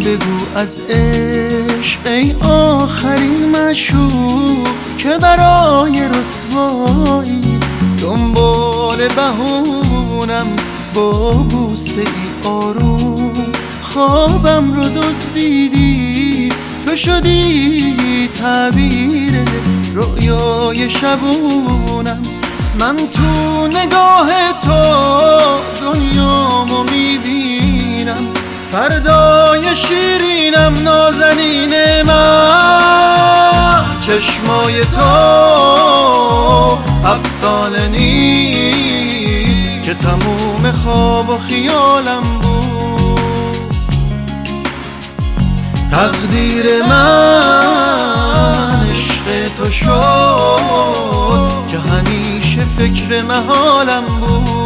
بگو از عشق ای آخرین معشوق که برای رسوایی دنبال بهونم با بوسه ای آروم خوابم رو دزدیدی، تو شدی تعبیر رؤیای شبونم. من تو نگاه تو دنیامو میبینم، فردای شیرینم نازنین من. چشمای تو افسانه نیست که تموم خواب و خیالم بود. تقدیر من عشق تو شد که همیشه فکر محالم بود.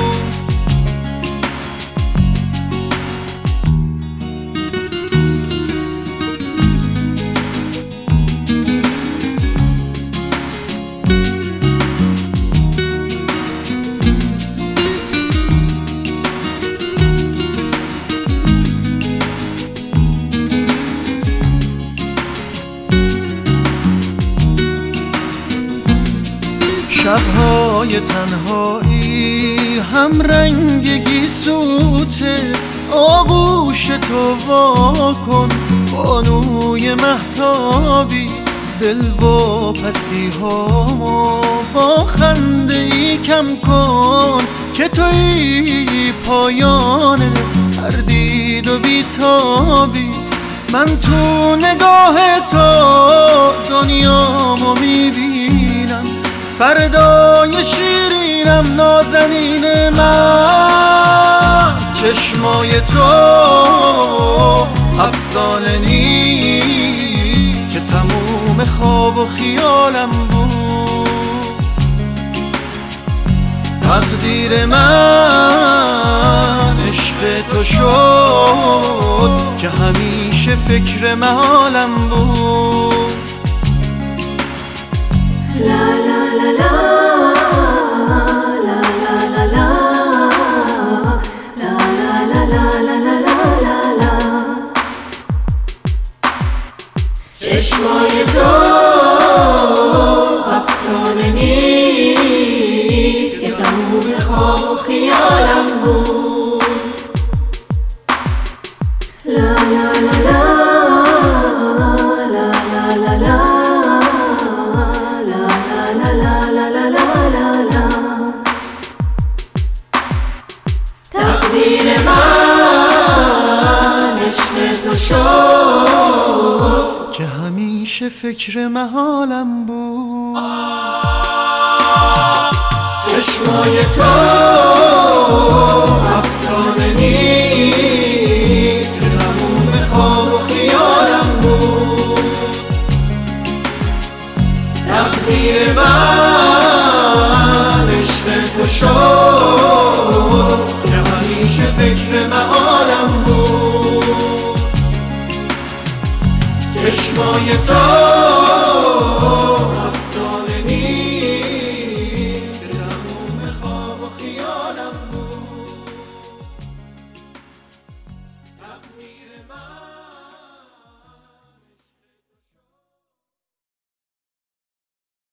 شبهای تنهایی هم رنگ گیسوته، آغوش تو وا کن بانوی مهتابی. دل و پسی ها با خنده ای کم کن که توی پایان تردید و بیتابی. من تو نگاه تو دنیامو میبینم، فردای شیرینم نازنین من. چشمای تو افسانه نیست که تموم خواب و خیالم بود. تقدیر من عشق تو شد که همیشه فکر محالم بود. لا لا لا لا لا لا لا لا لا لا لا. چشمای تو افسانه نیست که تموم خواب و خیالم بود. لا لا لا لا لا لا لا لا. تقدیر من عشق تو شد که همیشه فکر محالم بود. چشمای تو افسانه نیست که تموم خواب و خیالم بود. تقدیر من عشق تو شد که همیشه فکر محالم بود. چشمای تو افسانه نیست که تموم خواب و خیالم بود. تقدیر من